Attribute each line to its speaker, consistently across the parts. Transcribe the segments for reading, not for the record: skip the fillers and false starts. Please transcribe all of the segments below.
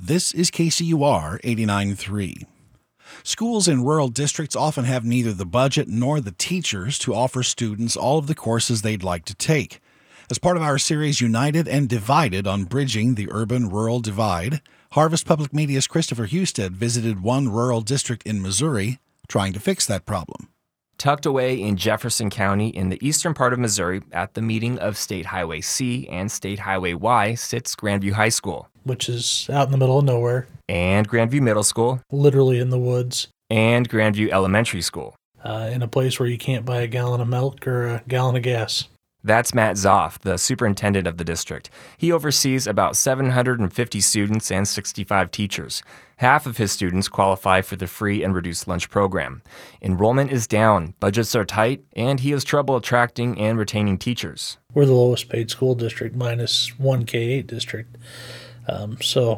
Speaker 1: This is KCUR 89.3. Schools in rural districts often have neither the budget nor the teachers to offer students all of the courses they'd like to take. As part of our series United and Divided on bridging the urban-rural divide, Harvest Public Media's Christopher Husted visited one rural district in Missouri trying to fix that problem.
Speaker 2: Tucked away in Jefferson County in the eastern part of Missouri at the meeting of State Highway C and State Highway Y sits Grandview High School.
Speaker 3: Which is out in the middle of nowhere.
Speaker 2: And Grandview Middle School.
Speaker 3: Literally in the woods.
Speaker 2: And Grandview Elementary School.
Speaker 3: In a place where you can't buy a gallon of milk or a gallon of gas.
Speaker 2: That's Matt Zoff, the superintendent of the district. He oversees about 750 students and 65 teachers. Half of his students qualify for the free and reduced lunch program. Enrollment is down, budgets are tight, and he has trouble attracting and retaining teachers.
Speaker 3: We're the lowest paid school district minus one K-8 district. So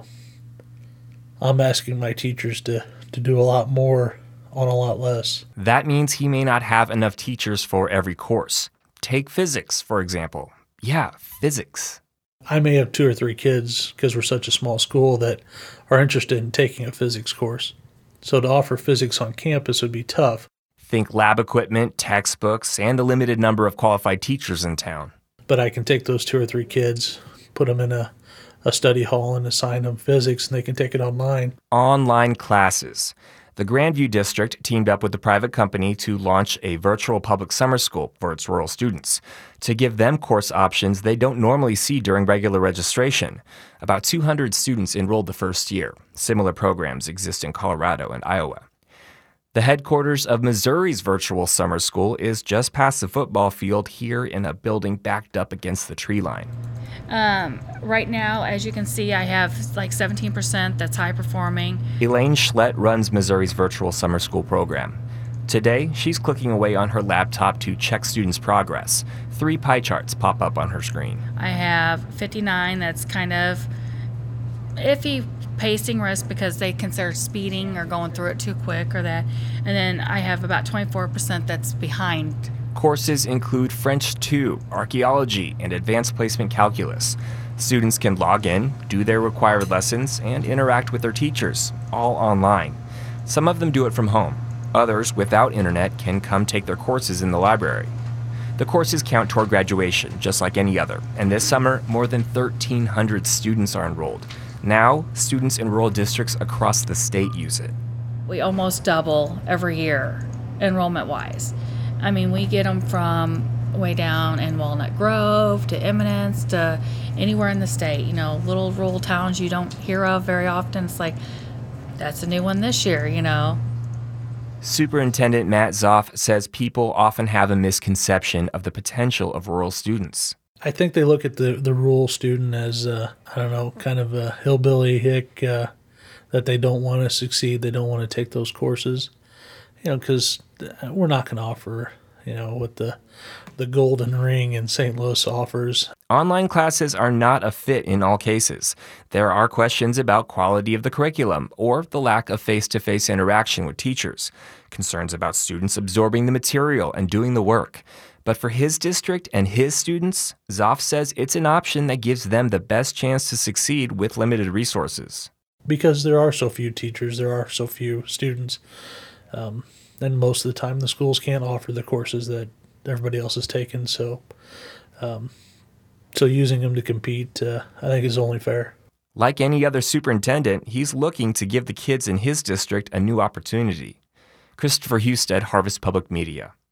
Speaker 3: I'm asking my teachers to do a lot more on a lot less.
Speaker 2: That means he may not have enough teachers for every course. Take physics, for example. Yeah, physics.
Speaker 3: I may have 2 or 3 kids, because we're such a small school, that are interested in taking a physics course. So to offer physics on campus would be tough.
Speaker 2: Think lab equipment, textbooks, and a limited number of qualified teachers in town.
Speaker 3: But I can take those 2 or 3 kids, put them in a study hall and assign them physics, and they can take it online.
Speaker 2: Online classes. The Grandview District teamed up with a private company to launch a virtual public summer school for its rural students to give them course options they don't normally see during regular registration. About 200 students enrolled the first year. Similar programs exist in Colorado and Iowa. The headquarters of Missouri's virtual summer school is just past the football field here in a building backed up against the tree line.
Speaker 4: Right now, as you can see, I have like 17% that's high performing.
Speaker 2: Elaine Schlett runs Missouri's virtual summer school program. Today, she's clicking away on her laptop to check students' progress. 3 pie charts pop up on her screen.
Speaker 4: I have 59 that's kind of iffy pacing risk because they consider speeding or going through it too quick or that. And then I have about 24% that's behind.
Speaker 2: Courses include French 2, archaeology, and advanced placement calculus. Students can log in, do their required lessons, and interact with their teachers, all online. Some of them do it from home. Others, without internet, can come take their courses in the library. The courses count toward graduation, just like any other, and this summer, more than 1,300 students are enrolled. Now, students in rural districts across the state use it.
Speaker 4: We almost double every year, enrollment-wise. I mean, we get them from way down in Walnut Grove to Eminence to anywhere in the state. You know, little rural towns you don't hear of very often. It's like, that's a new one this year, you know.
Speaker 2: Superintendent Matt Zoff says people often have a misconception of the potential of rural students.
Speaker 3: I think they look at the rural student as, kind of a hillbilly hick that they don't want to succeed. They don't want to take those courses, because we're not going to offer, what the golden ring in St. Louis offers.
Speaker 2: Online classes are not a fit in all cases. There are questions about quality of the curriculum or the lack of face-to-face interaction with teachers, concerns about students absorbing the material and doing the work. But for his district and his students, Zoff says it's an option that gives them the best chance to succeed with limited resources.
Speaker 3: Because there are so few teachers, there are so few students, and most of the time the schools can't offer the courses that everybody else has taken. So using them to compete, I think is only fair.
Speaker 2: Like any other superintendent, he's looking to give the kids in his district a new opportunity. Christopher Husted, Harvest Public Media.